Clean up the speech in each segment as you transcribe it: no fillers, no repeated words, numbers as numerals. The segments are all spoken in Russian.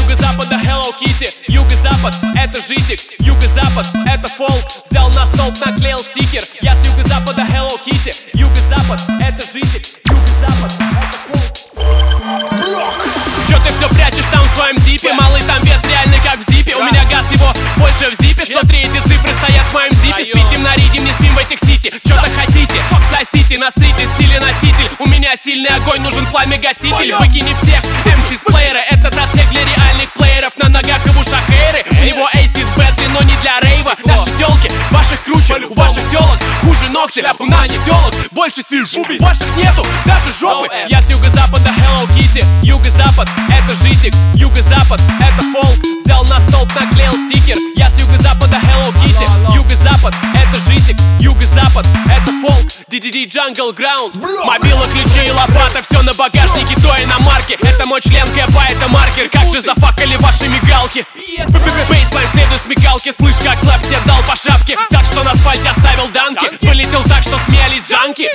юго-запада Hello Kitty. Юго-запад — это житик, юго-запад — это фолк. Взял на столб, наклеил стикер. Я с юго-запада Hello Kitty. Юго-запад — это житик, юго-запад — это фолк. Чё ты все прячешь там в своем зипе? Малый, там вес реальный как в зипе. У меня газ, его больше в зипе. 103 эти цифры стоят в моем зипе. Спите на ридим, не спим в этих сити. Чё-то хотите, сосите на стрите, стиле носитель. У меня сильный огонь, нужен пламя-гаситель. Выкини всех MC с плеера. Этот отсек для реальных плееров. На ногах и в ушах эйры. У него эйсид Бэтли, но не для рейва. Наши тёлки, ваших круче, у ваших тёлок хуже ногти. У наших тёлок больше сижу, ваших нету, даже жопы. Я с юго-запада Hello Kitty. Юго-запад — это житик, юго-запад — это фолк. Взял на столб, наклеил стикер. Я с юго-запада Hello Kitty. Юго-запад — это житик, юго-запад — это фолк. DDD Jungle Ground. Мобила, ключи и лопата, все на багажнике, то и на марке. Это мой член, кэпа, это маркер. Как же зафакали ваши мигалки? Бейслайн, следуй смекалки. Слышь, как клэп тебе дал по шапке. Так что на асфальте оставил данки. Вылетел так, что смеялись джанки.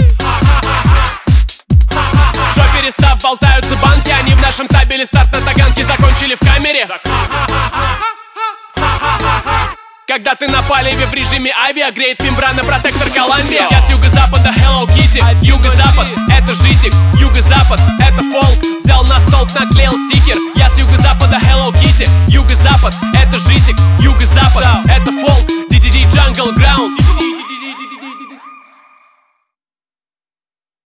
В жопе перестав болтаются банки. Они в нашем табеле старт на таганке закончили в камере. Когда ты на палеве в режиме авиа, греет мембрана протектор Колумбия. Я с юго-запада Hello Kitty. Юго-запад — это житик, юго-запад — это фолк. Взял на столб, наклеил стикер.